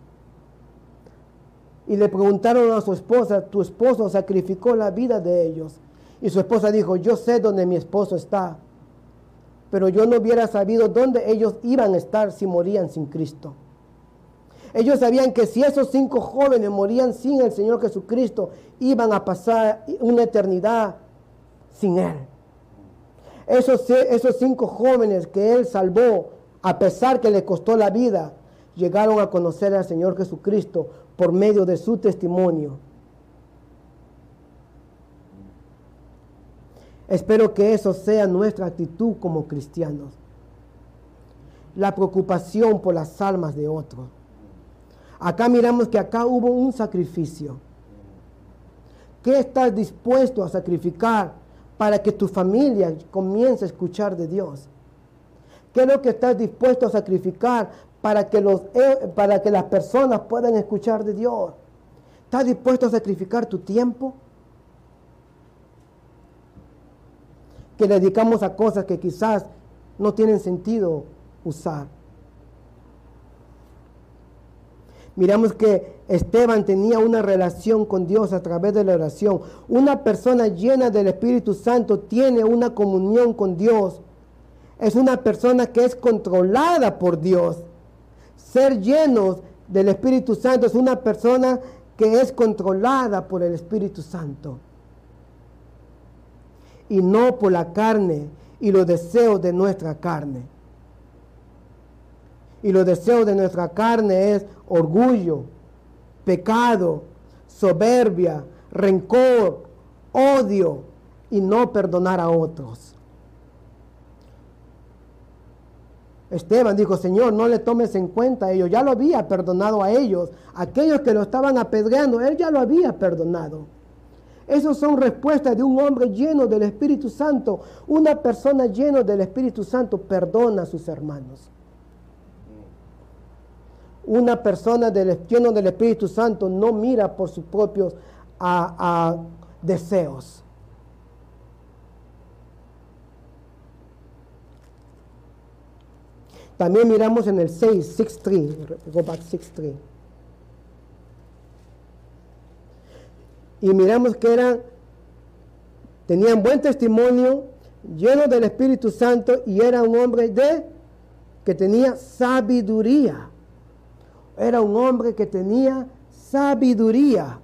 Y le preguntaron a su esposa, tu esposo sacrificó la vida de ellos. Y su esposa dijo, yo sé dónde mi esposo está, pero yo no hubiera sabido dónde ellos iban a estar si morían sin Cristo. Ellos sabían que si esos 5 jóvenes morían sin el Señor Jesucristo, iban a pasar una eternidad sin Él. Esos 5 jóvenes que Él salvó, a pesar que le costó la vida, llegaron a conocer al Señor Jesucristo por medio de su testimonio. Espero que eso sea nuestra actitud como cristianos. La preocupación por las almas de otros. Acá miramos que acá hubo un sacrificio. ¿Qué estás dispuesto a sacrificar para que tu familia comience a escuchar de Dios? ¿Qué es lo que estás dispuesto a sacrificar para que las personas puedan escuchar de Dios? ¿Estás dispuesto a sacrificar tu tiempo? Que le dedicamos a cosas que quizás no tienen sentido usar. Miramos que Esteban tenía una relación con Dios a través de la oración. Una persona llena del Espíritu Santo tiene una comunión con Dios. Es una persona que es controlada por Dios. Ser llenos del Espíritu Santo es una persona que es controlada por el Espíritu Santo. Y no por la carne y los deseos de nuestra carne. Y los deseos de nuestra carne es orgullo, pecado, soberbia, rencor, odio y no perdonar a otros. Esteban dijo, Señor, no le tomes en cuenta a ellos. Ya lo había perdonado a ellos. Aquellos que lo estaban apedreando, él ya lo había perdonado. Esas son respuestas de un hombre lleno del Espíritu Santo. Una persona llena del Espíritu Santo perdona a sus hermanos. Una persona llena del Espíritu Santo no mira por sus propios deseos. También miramos en el 6:3, go back 6:3. Y miramos que tenían buen testimonio, lleno del Espíritu Santo, y era un hombre que tenía sabiduría. Era un hombre que tenía sabiduría.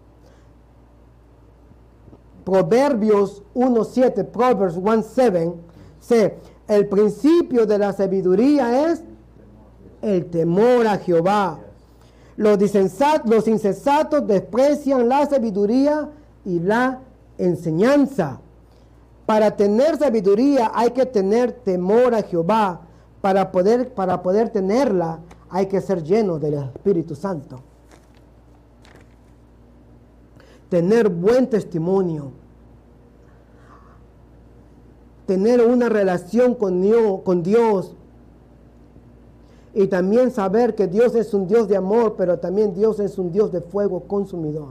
Proverbios 1:7, Proverbs 1:7, dice, el principio de la sabiduría es el temor a Jehová. Los insensatos desprecian la sabiduría y la enseñanza. Para tener sabiduría hay que tener temor a Jehová. Para poder tenerla hay que ser lleno del Espíritu Santo. Tener buen testimonio. Tener una relación con Dios. Y también saber que Dios es un Dios de amor, pero también Dios es un Dios de fuego consumidor.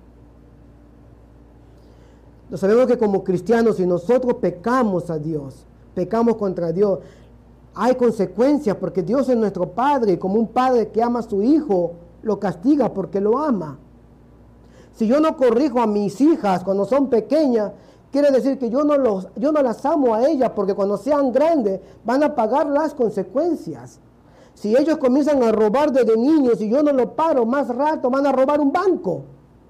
Nos sabemos que como cristianos, si nosotros pecamos a Dios, pecamos contra Dios, hay consecuencias porque Dios es nuestro Padre y como un padre que ama a su hijo, lo castiga porque lo ama. Si yo no corrijo a mis hijas cuando son pequeñas, quiere decir que yo no las amo a ellas porque cuando sean grandes van a pagar las consecuencias. Si ellos comienzan a robar desde niños y yo no lo paro, más rato van a robar un banco.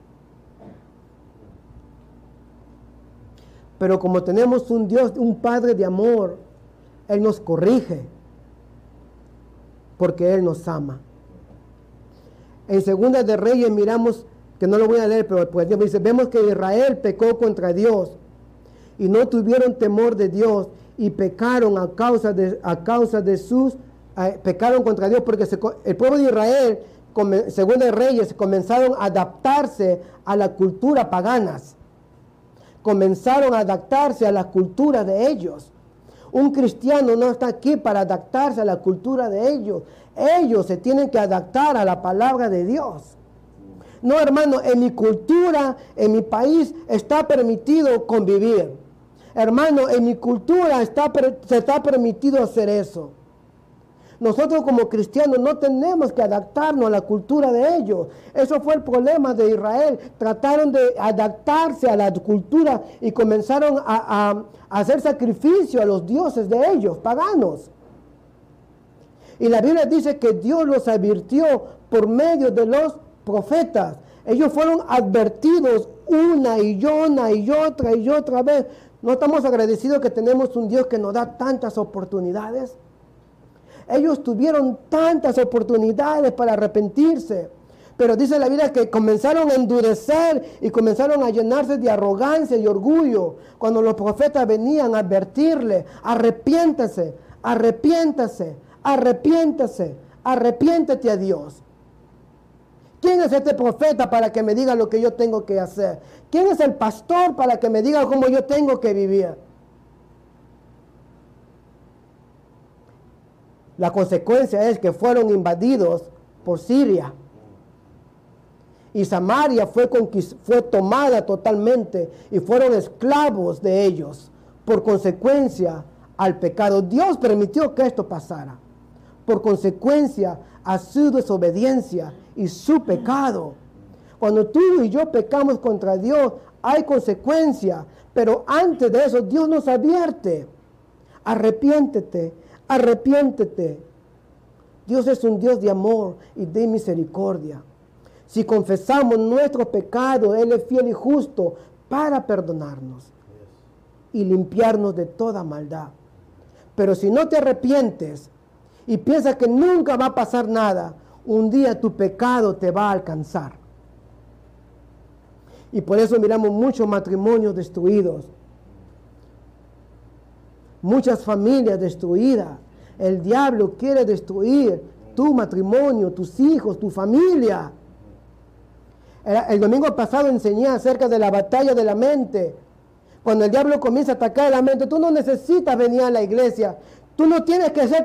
Pero como tenemos un Dios, un Padre de amor, Él nos corrige. porque Él nos ama. En Segunda de Reyes miramos, que no lo voy a leer, pero pues Dios dice, vemos que Israel pecó contra Dios y no tuvieron temor de Dios y pecaron pecaron contra Dios porque el pueblo de Israel, Segunda de Reyes, comenzaron a adaptarse a la cultura paganas. Comenzaron a adaptarse a la cultura de ellos. Un cristiano no está aquí para adaptarse a la cultura de ellos. Ellos se tienen que adaptar a la palabra de Dios. No, hermano, en mi cultura, en mi país, está permitido convivir. Hermano, en mi cultura se está permitido hacer eso. Nosotros como cristianos no tenemos que adaptarnos a la cultura de ellos. Eso fue el problema de Israel. Trataron de adaptarse a la cultura y comenzaron a hacer sacrificio a los dioses de ellos, paganos. Y la Biblia dice que Dios los advirtió por medio de los profetas. Ellos fueron advertidos una y otra vez. ¿No estamos agradecidos que tenemos un Dios que nos da tantas oportunidades? Ellos tuvieron tantas oportunidades para arrepentirse. Pero dice la Biblia que comenzaron a endurecer y comenzaron a llenarse de arrogancia y orgullo. Cuando los profetas venían a advertirle, arrepiéntase, arrepiéntase, arrepiéntase, arrepiéntete a Dios. ¿Quién es este profeta para que me diga lo que yo tengo que hacer? ¿Quién es el pastor para que me diga cómo yo tengo que vivir? La consecuencia es que fueron invadidos por Siria. Y Samaria fue tomada totalmente y fueron esclavos de ellos por consecuencia al pecado. Dios permitió que esto pasara por consecuencia a su desobediencia y su pecado. Cuando tú y yo pecamos contra Dios, hay consecuencia, pero antes de eso Dios nos advierte: arrepiéntete, arrepiéntete. Dios es un Dios de amor y de misericordia. Si confesamos nuestro pecado, Él es fiel y justo para perdonarnos y limpiarnos de toda maldad. Pero si no te arrepientes y piensas que nunca va a pasar nada, un día tu pecado te va a alcanzar. Y por eso miramos muchos matrimonios destruidos, muchas familias destruidas. El diablo quiere destruir tu matrimonio, tus hijos, tu familia. El domingo pasado enseñé acerca de la batalla de la mente. Cuando el diablo comienza a atacar la mente, tú no necesitas venir a la iglesia. Tú no tienes que ser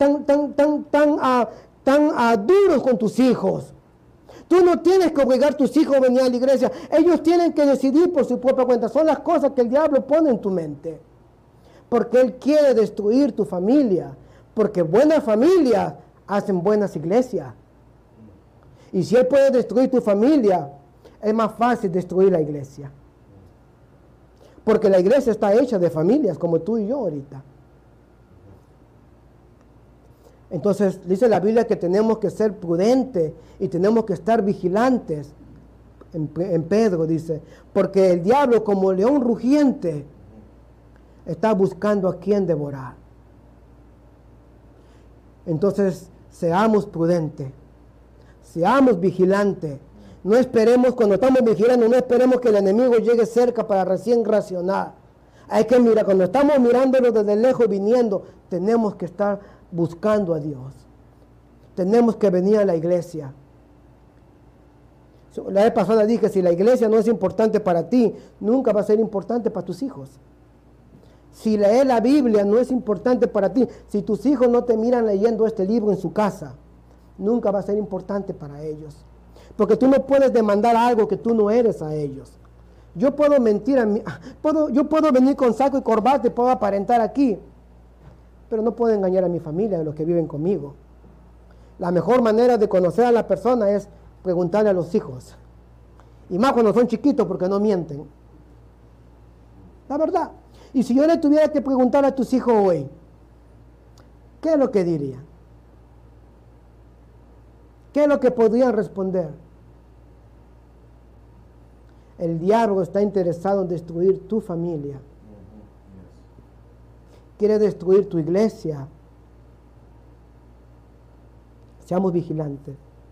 tan duros con tus hijos. Tú no tienes que obligar a tus hijos a venir a la iglesia. Ellos tienen que decidir por su propia cuenta. Son las cosas que el diablo pone en tu mente. Porque él quiere destruir tu familia. Porque buenas familias hacen buenas iglesias. Y si él puede destruir tu familia, es más fácil destruir la iglesia. Porque la iglesia está hecha de familias como tú y yo ahorita. Entonces dice la Biblia que tenemos que ser prudentes y tenemos que estar vigilantes. En Pedro dice, porque el diablo como león rugiente está buscando a quien devorar. Entonces seamos prudentes, seamos vigilantes. No esperemos, cuando estamos vigilando, no esperemos que el enemigo llegue cerca para recién reaccionar. Hay que mirar, cuando estamos mirándolo desde lejos viniendo, tenemos que estar buscando a Dios. Tenemos que venir a la iglesia. La vez pasada dije, si la iglesia no es importante para ti, nunca va a ser importante para tus hijos. Si leer la Biblia no es importante para ti, si tus hijos no te miran leyendo este libro en su casa, nunca va a ser importante para ellos. Porque tú no puedes demandar algo que tú no eres a ellos. Yo puedo mentir yo puedo venir con saco y corbata y puedo aparentar aquí, pero no puedo engañar a mi familia, a los que viven conmigo. La mejor manera de conocer a la persona es preguntarle a los hijos. Y más cuando son chiquitos, porque no mienten. La verdad. Y si yo le tuviera que preguntar a tus hijos hoy, ¿qué es lo que dirían? ¿Qué es lo que podrían responder? El diablo está interesado en destruir tu familia. Quiere destruir tu iglesia. Seamos vigilantes.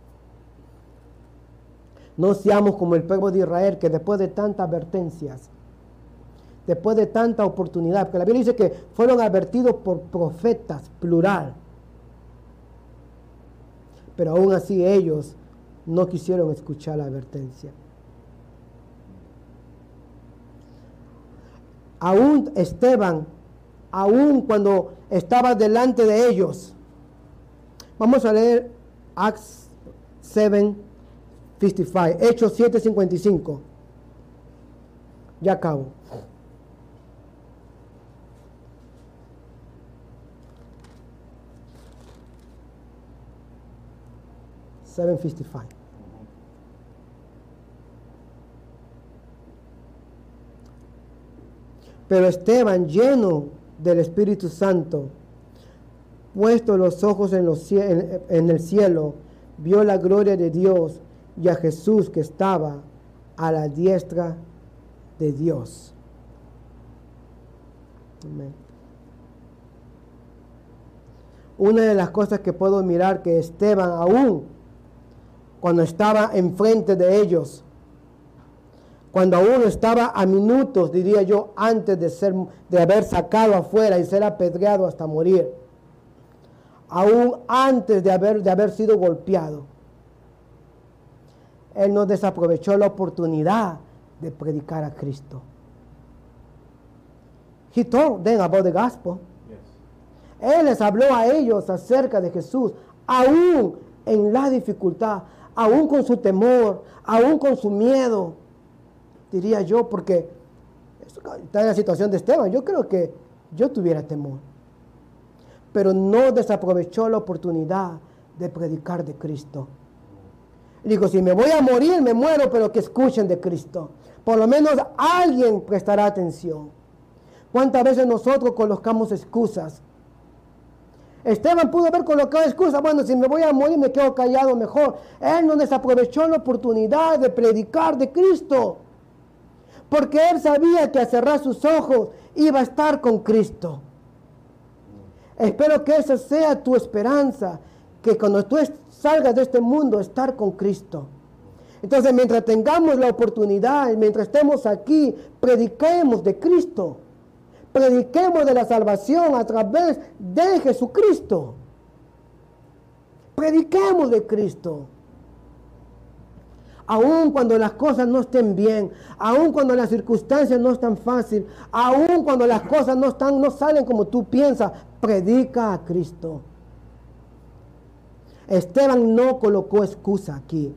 No seamos como el pueblo de Israel, que después de tantas advertencias, después de tanta oportunidad, porque la Biblia dice que fueron advertidos por profetas, plural. Pero aún así ellos no quisieron escuchar la advertencia. Aún Esteban, aún cuando estaba delante de ellos. Vamos a leer Acts 7:55, Hechos 7:55. Ya acabo. Pero Esteban, lleno del Espíritu Santo, puesto los ojos en el cielo, vio la gloria de Dios y a Jesús que estaba a la diestra de Dios. Amén. Una de las cosas que puedo mirar que Esteban, aún cuando estaba enfrente de ellos, cuando aún estaba a minutos, diría yo, antes de haber sacado afuera y ser apedreado hasta morir, aún antes de haber sido golpeado, él no desaprovechó la oportunidad de predicar a Cristo. He told them about the gospel. Yes. Él les habló a ellos acerca de Jesús, aún en la dificultad, aún con su temor, aún con su miedo, diría yo, porque está en la situación de Esteban. Yo creo que yo tuviera temor, pero no desaprovechó la oportunidad de predicar de Cristo. Digo, si me voy a morir, me muero, pero que escuchen de Cristo. Por lo menos alguien prestará atención. ¿Cuántas veces nosotros colocamos excusas? Esteban pudo haber colocado excusas. Bueno, si me voy a morir, me quedo callado mejor. Él no desaprovechó la oportunidad de predicar de Cristo, porque él sabía que al cerrar sus ojos iba a estar con Cristo. Espero que esa sea tu esperanza, que cuando tú salgas de este mundo, estar con Cristo. Entonces, mientras tengamos la oportunidad, mientras estemos aquí, prediquemos de Cristo. Prediquemos de la salvación a través de Jesucristo. Prediquemos de Cristo. Aun cuando las cosas no estén bien, aun cuando las circunstancias no están fáciles, aun cuando las cosas no salen como tú piensas, predica a Cristo. Esteban no colocó excusa aquí.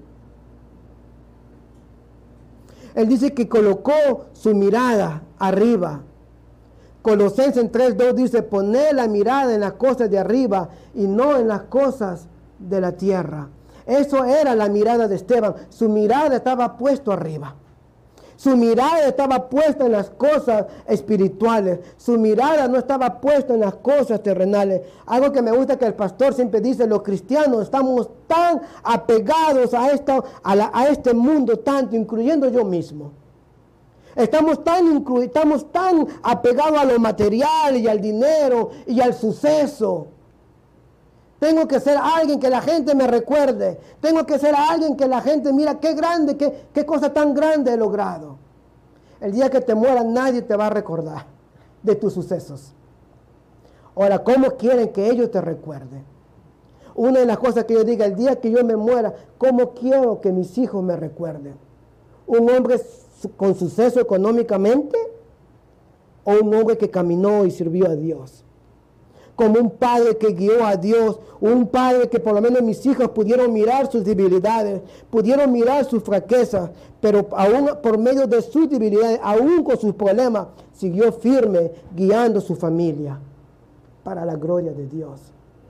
Él dice que colocó su mirada arriba. Colosenses 3:2 dice, poner la mirada en las cosas de arriba y no en las cosas de la tierra. Eso era la mirada de Esteban. Su mirada estaba puesta arriba. Su mirada estaba puesta en las cosas espirituales. Su mirada no estaba puesta en las cosas terrenales. Algo que me gusta que el pastor siempre dice, los cristianos estamos tan apegados a este mundo, tanto, incluyendo yo mismo. Estamos tan apegados a lo material y al dinero y al suceso. Tengo que ser alguien que la gente me recuerde. Tengo que ser alguien que la gente mira qué grande, qué cosa tan grande he logrado. El día que te mueras nadie te va a recordar de tus sucesos. Ahora, ¿cómo quieren que ellos te recuerden? Una de las cosas que yo diga, el día que yo me muera, ¿cómo quiero que mis hijos me recuerden? ¿Un hombre con suceso económicamente o un hombre que caminó y sirvió a Dios? Como un padre que guió a Dios, un padre que por lo menos mis hijos pudieron mirar sus debilidades, pudieron mirar sus fraquezas, pero aún por medio de sus debilidades, aún con sus problemas, siguió firme guiando su familia para la gloria de Dios.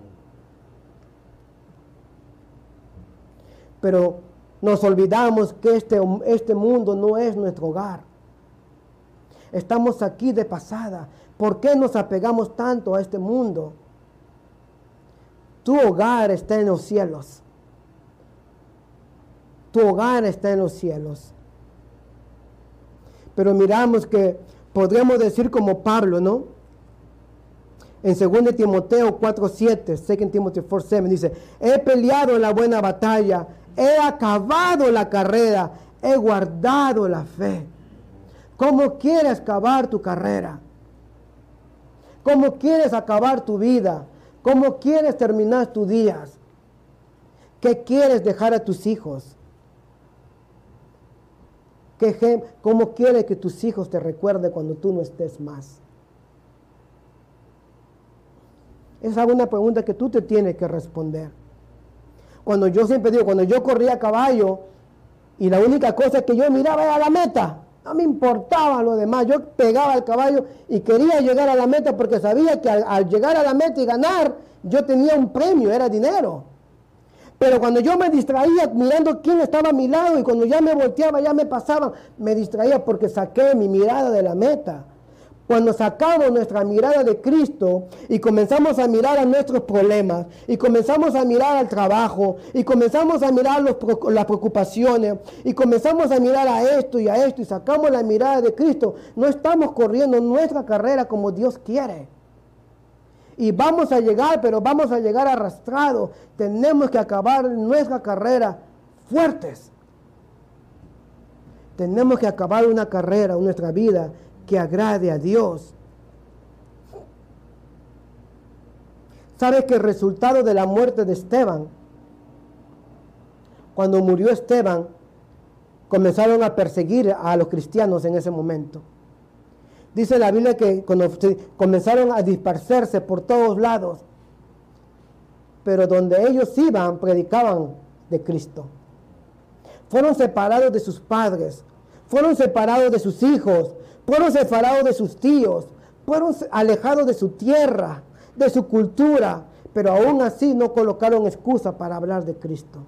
Pero nos olvidamos que este mundo no es nuestro hogar. Estamos aquí de pasada. ¿Por qué nos apegamos tanto a este mundo? Tu hogar está en los cielos. Tu hogar está en los cielos. Pero miramos que podríamos decir como Pablo, ¿no? En 2 Timoteo 4:7, 2 Timothy 4:7 dice, he peleado la buena batalla, he acabado la carrera, he guardado la fe. ¿Cómo quieres acabar tu carrera? ¿Cómo quieres acabar tu vida? ¿Cómo quieres terminar tus días? ¿Qué quieres dejar a tus hijos? ¿Cómo quieres que tus hijos te recuerden cuando tú no estés más? Esa es una pregunta que tú te tienes que responder. Cuando yo siempre digo, cuando yo corría a caballo y la única cosa que yo miraba era la meta, no me importaba lo demás, yo pegaba al caballo y quería llegar a la meta porque sabía que al llegar a la meta y ganar, yo tenía un premio, era dinero. Pero cuando yo me distraía mirando quién estaba a mi lado y cuando ya me volteaba, ya me pasaba, me distraía porque saqué mi mirada de la meta. Cuando sacamos nuestra mirada de Cristo y comenzamos a mirar a nuestros problemas y comenzamos a mirar al trabajo y comenzamos a mirar las preocupaciones y comenzamos a mirar a esto y sacamos la mirada de Cristo, no estamos corriendo nuestra carrera como Dios quiere. Y vamos a llegar, pero vamos a llegar arrastrados. Tenemos que acabar nuestra carrera fuertes. Tenemos que acabar una carrera, nuestra vida, que agrade a Dios. ¿Sabes que el resultado de la muerte de Esteban? Cuando murió Esteban, comenzaron a perseguir a los cristianos en ese momento. Dice la Biblia que comenzaron a dispersarse por todos lados, pero donde ellos iban, predicaban de Cristo. Fueron separados de sus padres, fueron separados de sus hijos, fueron separados de sus tíos, fueron alejados de su tierra, de su cultura, pero aún así no colocaron excusa para hablar de Cristo.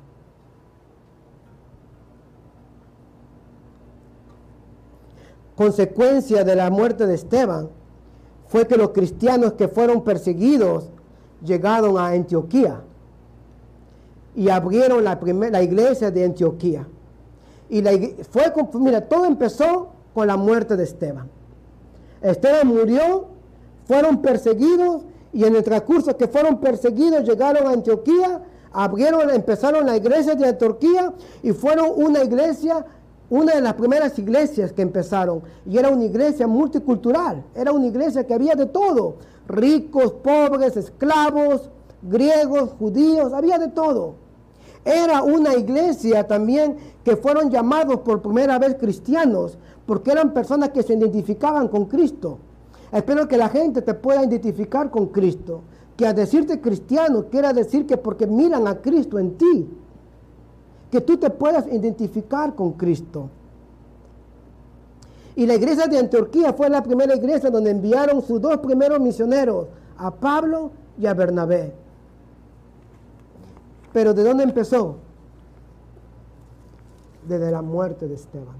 Consecuencia de la muerte de Esteban fue que los cristianos que fueron perseguidos llegaron a Antioquía y abrieron la iglesia de Antioquía. Y mira, todo empezó con la muerte de Esteban. Esteban murió, fueron perseguidos y en el transcurso que fueron perseguidos llegaron a Antioquía, empezaron la iglesia de Antioquía y fueron una de las primeras iglesias que empezaron, y era una iglesia multicultural, era una iglesia que había de todo, ricos, pobres, esclavos, griegos, judíos, había de todo. Era una iglesia también que fueron llamados por primera vez cristianos, porque eran personas que se identificaban con Cristo. Espero que la gente te pueda identificar con Cristo, que al decirte cristiano quiera decir que porque miran a Cristo en ti, que tú te puedas identificar con Cristo. Y la iglesia de Antioquía fue la primera iglesia donde enviaron sus dos primeros misioneros, a Pablo y a Bernabé. Pero ¿de dónde empezó? Desde la muerte de Esteban.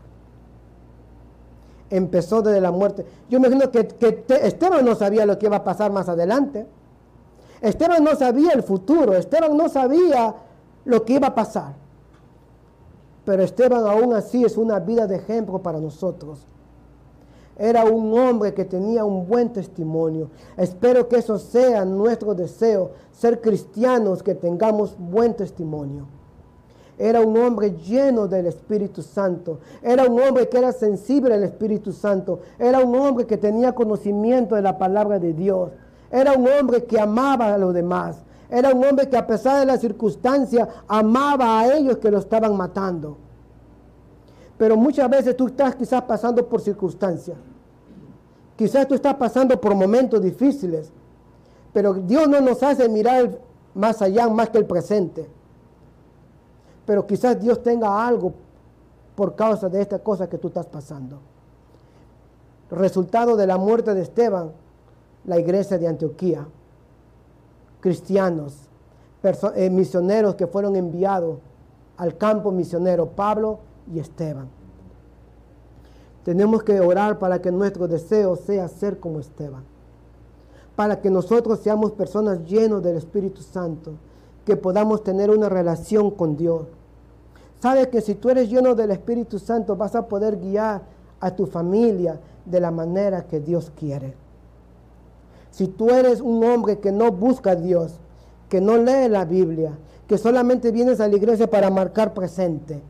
Empezó desde la muerte. Yo me imagino que Esteban no sabía lo que iba a pasar más adelante. Esteban no sabía el futuro. Esteban no sabía lo que iba a pasar. Pero Esteban aún así es una vida de ejemplo para nosotros. Era un hombre que tenía un buen testimonio. Espero que eso sea nuestro deseo, ser cristianos que tengamos buen testimonio. Era un hombre lleno del Espíritu Santo. Era un hombre que era sensible al Espíritu Santo. Era un hombre que tenía conocimiento de la palabra de Dios. Era un hombre que amaba a los demás. Era un hombre que a pesar de las circunstancias amaba a ellos que lo estaban matando. Pero muchas veces tú estás quizás pasando por circunstancias. Quizás tú estás pasando por momentos difíciles. Pero Dios no nos hace mirar más allá, más que el presente. Pero quizás Dios tenga algo por causa de esta cosa que tú estás pasando. Resultado de la muerte de Esteban, la iglesia de Antioquía. Cristianos, misioneros que fueron enviados al campo misionero, Pablo y Esteban. Tenemos que orar para que nuestro deseo sea ser como Esteban, para que nosotros seamos personas llenas del Espíritu Santo, que podamos tener una relación con Dios. Sabes que si tú eres lleno del Espíritu Santo vas a poder guiar a tu familia de la manera que Dios quiere. Si tú eres un hombre que no busca a Dios, que no lee la Biblia, que solamente vienes a la iglesia para marcar presente,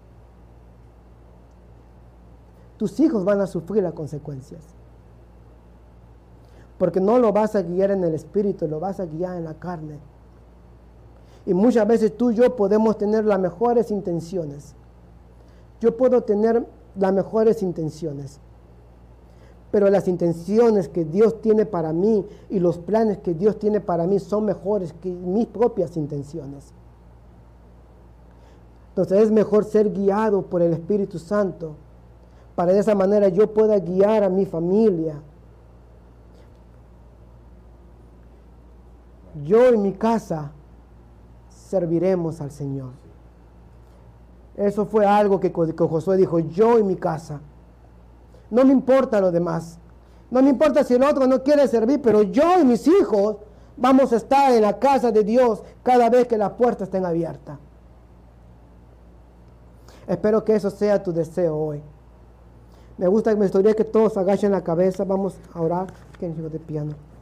tus hijos van a sufrir las consecuencias. Porque no lo vas a guiar en el espíritu, lo vas a guiar en la carne. Y muchas veces tú y yo podemos tener las mejores intenciones. Yo puedo tener las mejores intenciones. Pero las intenciones que Dios tiene para mí y los planes que Dios tiene para mí son mejores que mis propias intenciones. Entonces es mejor ser guiado por el Espíritu Santo, para de esa manera yo pueda guiar a mi familia. Yo y mi casa serviremos al Señor. Eso fue algo que Josué dijo, yo y mi casa. No me importa lo demás. No me importa si el otro no quiere servir, pero yo y mis hijos vamos a estar en la casa de Dios cada vez que las puertas estén abiertas. Espero que eso sea tu deseo hoy. Me gustaría que todos agachen la cabeza. Vamos a orar. ¿Quién llegó de piano?